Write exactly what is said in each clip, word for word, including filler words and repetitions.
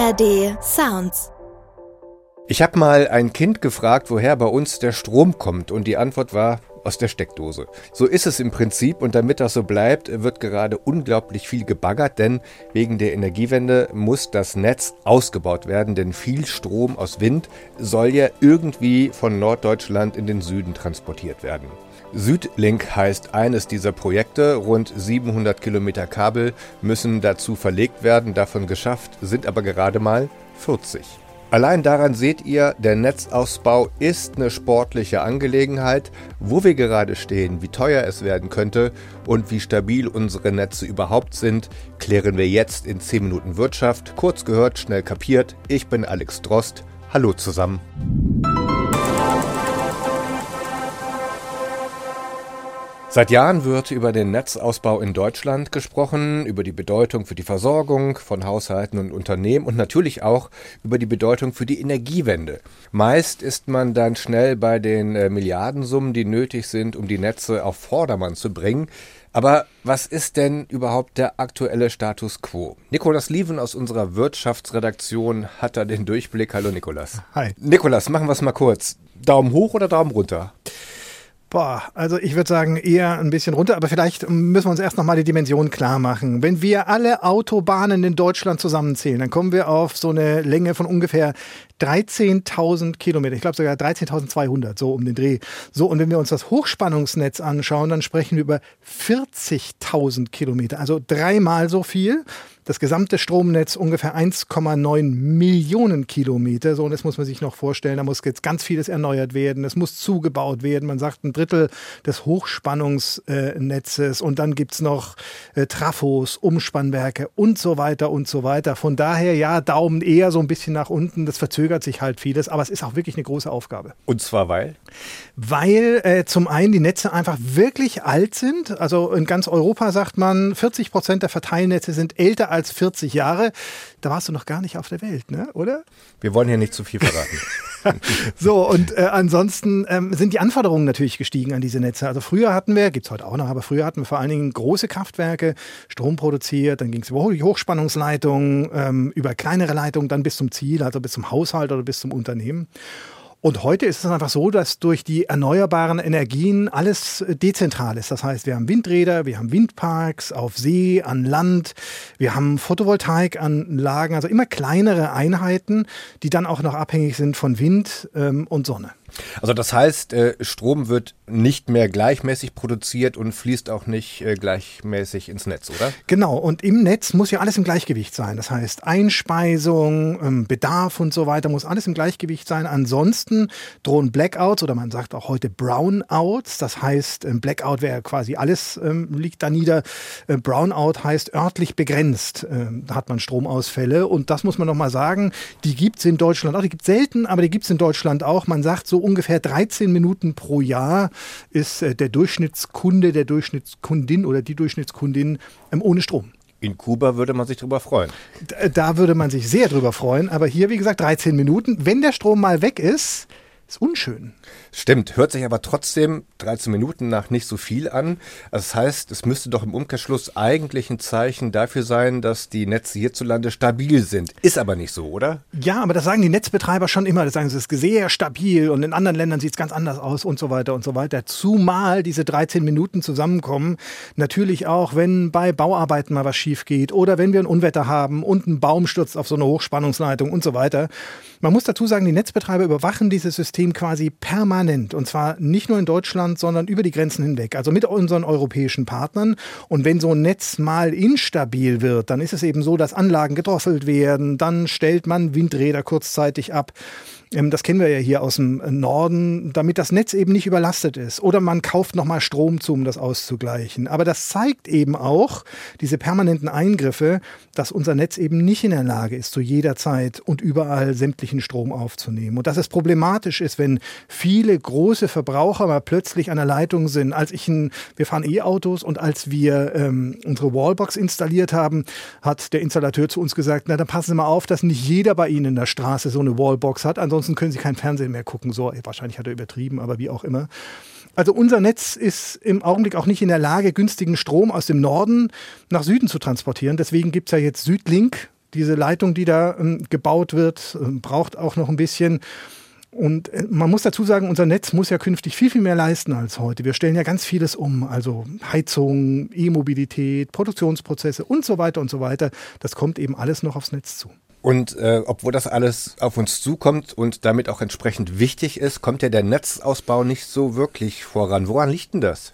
A R D Sounds. Ich habe mal ein Kind gefragt, woher bei uns der Strom kommt, und die Antwort war: aus der Steckdose. So ist es im Prinzip, und damit das so bleibt, wird gerade unglaublich viel gebaggert, denn wegen der Energiewende muss das Netz ausgebaut werden, denn viel Strom aus Wind soll ja irgendwie von Norddeutschland in den Süden transportiert werden. Südlink heißt eines dieser Projekte. Rund siebenhundert Kilometer Kabel müssen dazu verlegt werden, davon geschafft sind aber gerade mal vierzig. Allein daran seht ihr, der Netzausbau ist eine sportliche Angelegenheit. Wo wir gerade stehen, wie teuer es werden könnte und wie stabil unsere Netze überhaupt sind, klären wir jetzt in zehn Minuten Wirtschaft. Kurz gehört, schnell kapiert. Ich bin Alex Drost. Hallo zusammen. Seit Jahren wird über den Netzausbau in Deutschland gesprochen, über die Bedeutung für die Versorgung von Haushalten und Unternehmen und natürlich auch über die Bedeutung für die Energiewende. Meist ist man dann schnell bei den äh, Milliardensummen, die nötig sind, um die Netze auf Vordermann zu bringen. Aber was ist denn überhaupt der aktuelle Status quo? Nikolas Lieven aus unserer Wirtschaftsredaktion hat da den Durchblick. Hallo Nikolas. Hi. Nikolas, machen wir es mal kurz. Daumen hoch oder Daumen runter? Boah, also ich würde sagen eher ein bisschen runter, aber vielleicht müssen wir uns erst nochmal die Dimension klar machen. Wenn wir alle Autobahnen in Deutschland zusammenzählen, dann kommen wir auf so eine Länge von ungefähr dreizehntausend Kilometer. Ich glaube sogar dreizehntausendzweihundert, so um den Dreh. So, und wenn wir uns das Hochspannungsnetz anschauen, dann sprechen wir über vierzigtausend Kilometer, also dreimal so viel. Das gesamte Stromnetz ungefähr eins Komma neun Millionen Kilometer. So, und das muss man sich noch vorstellen. Da muss jetzt ganz vieles erneuert werden. Es muss zugebaut werden. Man sagt ein Drittel des Hochspannungsnetzes. Und dann gibt es noch äh, Trafos, Umspannwerke und so weiter und so weiter. Von daher, ja, Daumen eher so ein bisschen nach unten. Das verzögert sich halt vieles. Aber es ist auch wirklich eine große Aufgabe. Und zwar weil? Weil äh, zum einen die Netze einfach wirklich alt sind. Also in ganz Europa sagt man, vierzig Prozent der Verteilnetze sind älter als vierzig Jahre. Da warst du noch gar nicht auf der Welt, ne? Oder? Wir wollen hier nicht zu viel verraten. So, und äh, ansonsten ähm, sind die Anforderungen natürlich gestiegen an diese Netze. Also früher hatten wir, gibt es heute auch noch, aber früher hatten wir vor allen Dingen große Kraftwerke, Strom produziert, dann ging es über die Hochspannungsleitungen, ähm, über kleinere Leitungen, dann bis zum Ziel, also bis zum Haushalt oder bis zum Unternehmen. Und heute ist es einfach so, dass durch die erneuerbaren Energien alles dezentral ist. Das heißt, wir haben Windräder, wir haben Windparks auf See, an Land, wir haben Photovoltaikanlagen, also immer kleinere Einheiten, die dann auch noch abhängig sind von Wind ähm, und Sonne. Also das heißt, äh, Strom wird nicht mehr gleichmäßig produziert und fließt auch nicht äh, gleichmäßig ins Netz, oder? Genau, und im Netz muss ja alles im Gleichgewicht sein. Das heißt, Einspeisung, ähm, Bedarf und so weiter muss alles im Gleichgewicht sein. Ansonsten drohen Blackouts oder man sagt auch heute Brownouts. Das heißt, ähm, Blackout wäre quasi alles, ähm, liegt da nieder. Äh, Brownout heißt örtlich begrenzt. Ähm, da hat man Stromausfälle und das muss man nochmal sagen, die gibt es in Deutschland auch. Die gibt es selten, aber die gibt es in Deutschland auch. Man sagt so ungefähr dreizehn Minuten pro Jahr ist äh, der Durchschnittskunde, der Durchschnittskundin oder die Durchschnittskundin ähm, ohne Strom. In Kuba würde man sich drüber freuen. Da, da würde man sich sehr drüber freuen, aber hier, wie gesagt, dreizehn Minuten. Wenn der Strom mal weg ist, ist unschön. Stimmt, hört sich aber trotzdem dreizehn Minuten nach nicht so viel an. Also das heißt, es müsste doch im Umkehrschluss eigentlich ein Zeichen dafür sein, dass die Netze hierzulande stabil sind. Ist aber nicht so, oder? Ja, aber das sagen die Netzbetreiber schon immer. Das sagen sie, es ist sehr stabil und in anderen Ländern sieht es ganz anders aus und so weiter und so weiter. Zumal diese dreizehn Minuten zusammenkommen. Natürlich auch, wenn bei Bauarbeiten mal was schief geht oder wenn wir ein Unwetter haben und ein Baum stürzt auf so eine Hochspannungsleitung und so weiter. Man muss dazu sagen, die Netzbetreiber überwachen dieses System quasi permanent. Und zwar nicht nur in Deutschland, sondern über die Grenzen hinweg. Also mit unseren europäischen Partnern. Und wenn so ein Netz mal instabil wird, dann ist es eben so, dass Anlagen gedrosselt werden. Dann stellt man Windräder kurzzeitig ab. Das kennen wir ja hier aus dem Norden, damit das Netz eben nicht überlastet ist. Oder man kauft nochmal Strom zu, um das auszugleichen. Aber das zeigt eben auch, diese permanenten Eingriffe, dass unser Netz eben nicht in der Lage ist, zu jeder Zeit und überall sämtlichen Strom aufzunehmen. Und dass es problematisch ist, wenn viele große Verbraucher mal plötzlich an der Leitung sind. Als ich ein, wir fahren E-Autos und als wir ähm, unsere Wallbox installiert haben, hat der Installateur zu uns gesagt, na dann passen Sie mal auf, dass nicht jeder bei Ihnen in der Straße so eine Wallbox hat. Ansonsten können Sie kein Fernsehen mehr gucken. So, wahrscheinlich hat er übertrieben, aber wie auch immer. Also unser Netz ist im Augenblick auch nicht in der Lage, günstigen Strom aus dem Norden nach Süden zu transportieren. Deswegen gibt es ja jetzt Südlink, Diese Leitung, die da ähm, gebaut wird, äh, braucht auch noch ein bisschen. Und man muss dazu sagen, unser Netz muss ja künftig viel, viel mehr leisten als heute. Wir stellen ja ganz vieles um, also Heizung, E-Mobilität, Produktionsprozesse und so weiter und so weiter. Das kommt eben alles noch aufs Netz zu. Und äh, obwohl das alles auf uns zukommt und damit auch entsprechend wichtig ist, kommt ja der Netzausbau nicht so wirklich voran. Woran liegt denn das?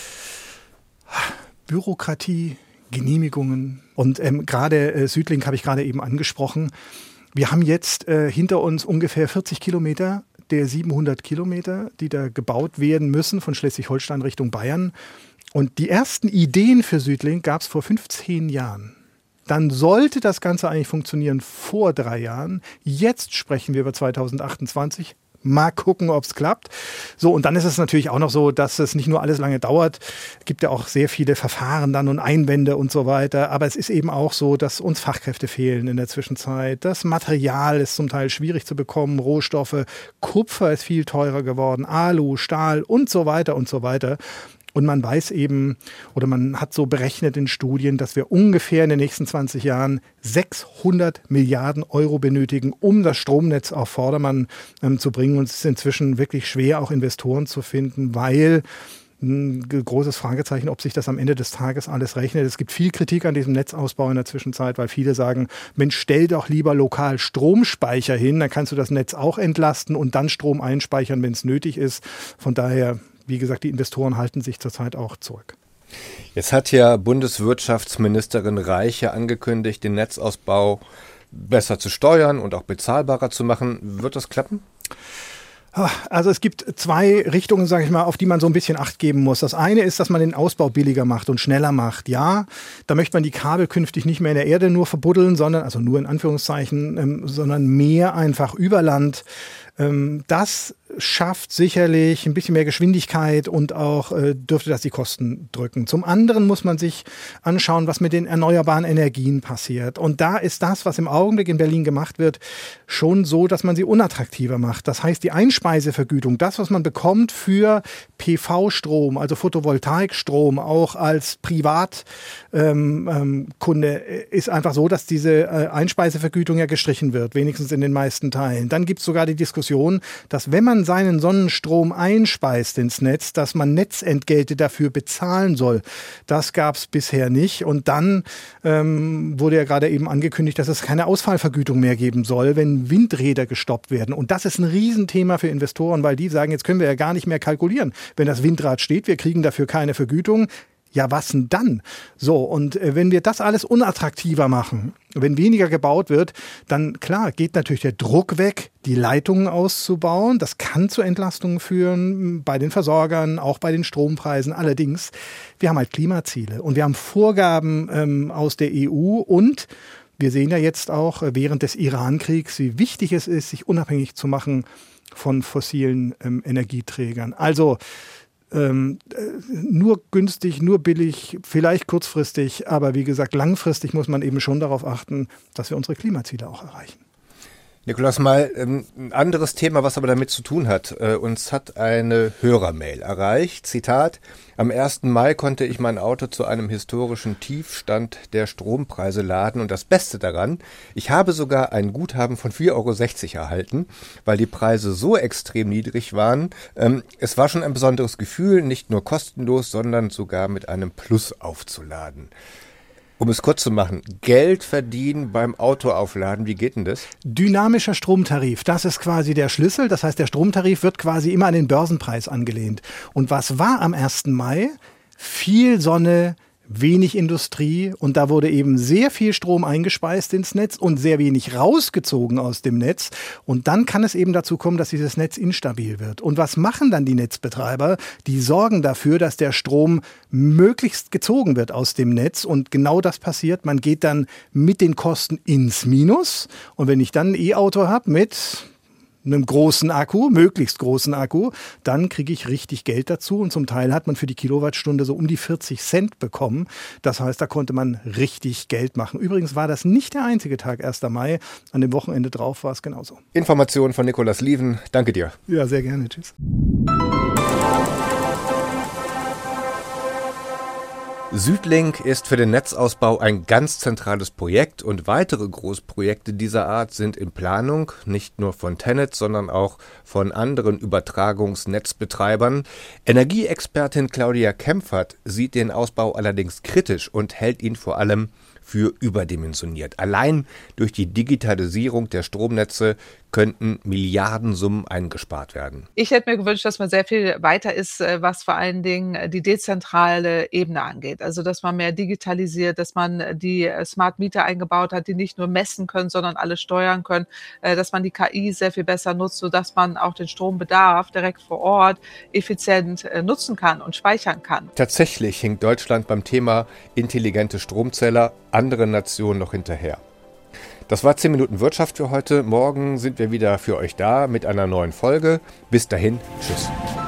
Bürokratie, Genehmigungen und ähm, gerade äh, Südlink habe ich gerade eben angesprochen. Wir haben jetzt äh, hinter uns ungefähr vierzig Kilometer der siebenhundert Kilometer, die da gebaut werden müssen von Schleswig-Holstein Richtung Bayern. Und die ersten Ideen für Südlink gab es vor fünfzehn Jahren. Dann sollte das Ganze eigentlich funktionieren vor drei Jahren. Jetzt sprechen wir über zweitausendachtundzwanzig. Mal gucken, ob es klappt. So, und dann ist es natürlich auch noch so, dass es nicht nur alles lange dauert. Es gibt ja auch sehr viele Verfahren dann und Einwände und so weiter. Aber es ist eben auch so, dass uns Fachkräfte fehlen in der Zwischenzeit. Das Material ist zum Teil schwierig zu bekommen. Rohstoffe, Kupfer ist viel teurer geworden, Alu, Stahl und so weiter und so weiter. Und man weiß eben, oder man hat so berechnet in Studien, dass wir ungefähr in den nächsten zwanzig Jahren sechshundert Milliarden Euro benötigen, um das Stromnetz auf Vordermann ähm, zu bringen. Und es ist inzwischen wirklich schwer, auch Investoren zu finden, weil ein großes Fragezeichen, ob sich das am Ende des Tages alles rechnet. Es gibt viel Kritik an diesem Netzausbau in der Zwischenzeit, weil viele sagen, Mensch, stell doch lieber lokal Stromspeicher hin, dann kannst du das Netz auch entlasten und dann Strom einspeichern, wenn es nötig ist. Von daher, wie gesagt, die Investoren halten sich zurzeit auch zurück. Jetzt hat ja Bundeswirtschaftsministerin Reiche angekündigt, den Netzausbau besser zu steuern und auch bezahlbarer zu machen. Wird das klappen? Also es gibt zwei Richtungen, sage ich mal, auf die man so ein bisschen Acht geben muss. Das eine ist, dass man den Ausbau billiger macht und schneller macht. Ja, da möchte man die Kabel künftig nicht mehr in der Erde nur verbuddeln, sondern, also nur in Anführungszeichen, ähm, sondern mehr einfach über Land. Ähm, das schafft sicherlich ein bisschen mehr Geschwindigkeit und auch äh, dürfte das die Kosten drücken. Zum anderen muss man sich anschauen, was mit den erneuerbaren Energien passiert. Und da ist das, was im Augenblick in Berlin gemacht wird, schon so, dass man sie unattraktiver macht. Das heißt, die Einspeisevergütung, das, was man bekommt für P V-Strom, also Photovoltaikstrom, auch als Privatkunde, ähm, ähm, ist einfach so, dass diese äh, Einspeisevergütung ja gestrichen wird, wenigstens in den meisten Teilen. Dann gibt es sogar die Diskussion, dass wenn man seinen Sonnenstrom einspeist ins Netz, dass man Netzentgelte dafür bezahlen soll. Das gab es bisher nicht. Und dann ähm, wurde ja gerade eben angekündigt, dass es keine Ausfallvergütung mehr geben soll, wenn Windräder gestoppt werden. Und das ist ein Riesenthema für Investoren, weil die sagen, jetzt können wir ja gar nicht mehr kalkulieren. Wenn das Windrad steht, wir kriegen dafür keine Vergütung. Ja, was denn dann? So, und äh, wenn wir das alles unattraktiver machen, wenn weniger gebaut wird, dann klar, geht natürlich der Druck weg, die Leitungen auszubauen. Das kann zu Entlastungen führen bei den Versorgern, auch bei den Strompreisen. Allerdings, wir haben halt Klimaziele und wir haben Vorgaben ähm, aus der E U und wir sehen ja jetzt auch äh, während des Iran-Kriegs, wie wichtig es ist, sich unabhängig zu machen von fossilen ähm, Energieträgern. Also Ähm, nur günstig, nur billig, vielleicht kurzfristig, aber wie gesagt, langfristig muss man eben schon darauf achten, dass wir unsere Klimaziele auch erreichen. Nikolaus, mal ähm, ein anderes Thema, was aber damit zu tun hat. Äh, uns hat eine Hörermail erreicht. Zitat: Am ersten Mai konnte ich mein Auto zu einem historischen Tiefstand der Strompreise laden. Und das Beste daran, ich habe sogar ein Guthaben von vier Euro sechzig erhalten, weil die Preise so extrem niedrig waren. Ähm, es war schon ein besonderes Gefühl, nicht nur kostenlos, sondern sogar mit einem Plus aufzuladen. Um es kurz zu machen, Geld verdienen beim Autoaufladen, wie geht denn das? Dynamischer Stromtarif, das ist quasi der Schlüssel. Das heißt, der Stromtarif wird quasi immer an den Börsenpreis angelehnt. Und was war am ersten Mai? Viel Sonne, wenig Industrie und da wurde eben sehr viel Strom eingespeist ins Netz und sehr wenig rausgezogen aus dem Netz. Und dann kann es eben dazu kommen, dass dieses Netz instabil wird. Und was machen dann die Netzbetreiber? Die sorgen dafür, dass der Strom möglichst gezogen wird aus dem Netz. Und genau das passiert. Man geht dann mit den Kosten ins Minus. Und wenn ich dann ein E-Auto habe mit einem großen Akku, möglichst großen Akku, dann kriege ich richtig Geld dazu und zum Teil hat man für die Kilowattstunde so um die vierzig Cent bekommen. Das heißt, da konnte man richtig Geld machen. Übrigens war das nicht der einzige Tag, erster Mai. An dem Wochenende drauf war es genauso. Informationen von Nikolaus Lieven. Danke dir. Ja, sehr gerne. Tschüss. Südlink ist für den Netzausbau ein ganz zentrales Projekt und weitere Großprojekte dieser Art sind in Planung, nicht nur von TenneT, sondern auch von anderen Übertragungsnetzbetreibern. Energieexpertin Claudia Kempfert sieht den Ausbau allerdings kritisch und hält ihn vor allem für überdimensioniert. Allein durch die Digitalisierung der Stromnetze könnten Milliardensummen eingespart werden. Ich hätte mir gewünscht, dass man sehr viel weiter ist, was vor allen Dingen die dezentrale Ebene angeht. Also, dass man mehr digitalisiert, dass man die Smart Meter eingebaut hat, die nicht nur messen können, sondern alles steuern können, dass man die K I sehr viel besser nutzt, sodass man auch den Strombedarf direkt vor Ort effizient nutzen kann und speichern kann. Tatsächlich hinkt Deutschland beim Thema intelligente Stromzähler anderen Nationen noch hinterher. Das war zehn Minuten Wirtschaft für heute. Morgen sind wir wieder für euch da mit einer neuen Folge. Bis dahin, tschüss.